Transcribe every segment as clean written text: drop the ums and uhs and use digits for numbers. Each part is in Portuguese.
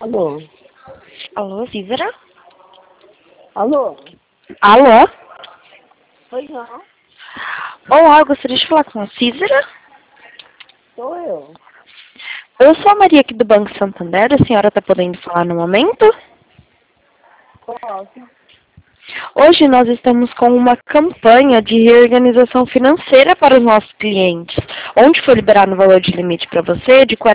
Alô? Alô, Císara? Alô? Alô? Pois não? Olá, eu gostaria de falar com a Císara. Sou eu. Eu sou a Maria aqui do Banco Santander. A senhora está podendo falar no momento? Posso? Hoje nós estamos com uma campanha de reorganização financeira para os nossos clientes, onde foi liberado o valor de limite para você de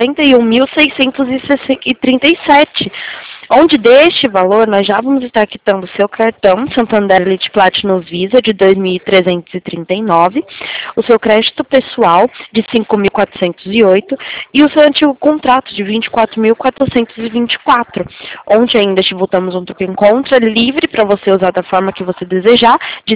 41.637, onde deste valor nós já vamos estar quitando o seu cartão Santander Elite Platinum Visa de 2.339, o seu crédito pessoal de 5.408 e o seu antigo contrato de 24.424, onde ainda te voltamos um token contra livre para você usar da forma que você desejar, de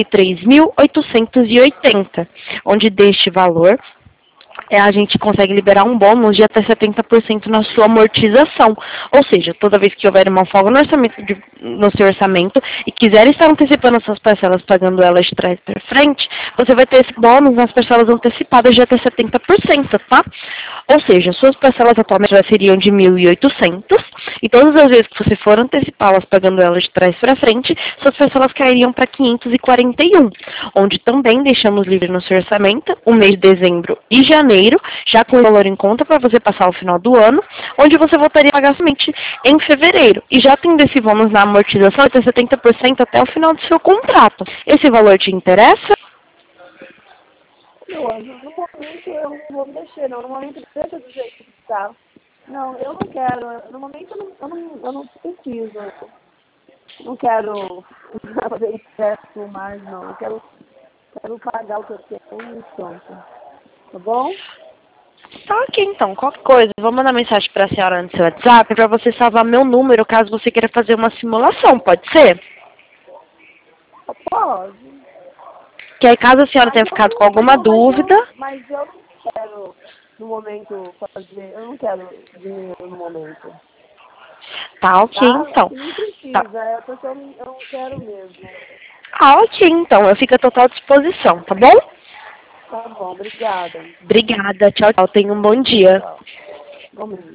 33.880, onde deste valor a gente consegue liberar um bônus de até 70% na sua amortização. Ou seja, toda vez que houver uma folga no seu orçamento e quiser estar antecipando as suas parcelas, pagando elas de trás para frente, você vai ter esse bônus nas parcelas antecipadas de até 70%, tá? Ou seja, suas parcelas atualmente já seriam de 1.800 e todas as vezes que você for antecipá-las pagando elas de trás para frente, suas parcelas cairiam para 541, onde também deixamos livre no seu orçamento o mês de dezembro e janeiro, já com o valor em conta para você passar o final do ano, onde você voltaria a pagar somente em fevereiro. E já tendo esse bônus na amortização, até 70% até o final do seu contrato. Esse valor te interessa? Não, no momento eu não vou mexer, não. No momento deixa do jeito que está. Não, eu não quero. No momento eu não preciso. Não quero fazer excesso mais, não. Eu quero pagar o que eu tenho e pronto. Tá bom? Tá ok, então. Qualquer coisa, eu vou mandar mensagem para a senhora no seu WhatsApp para você salvar meu número caso você queira fazer uma simulação, pode ser? Pode. Que aí caso a senhora Mas tenha eu ficado com não, alguma dúvida... mas eu não quero no momento fazer. Eu não quero dinheiro no momento. Tá ok, Tá? então. Não Tá. precisa, é porque eu não quero mesmo. Ah, ok, então. Eu fico à total disposição, tá bom? Tá bom, obrigada. Obrigada. Tchau, tchau. Tenha um bom Tchau, dia. tchau. Igualmente.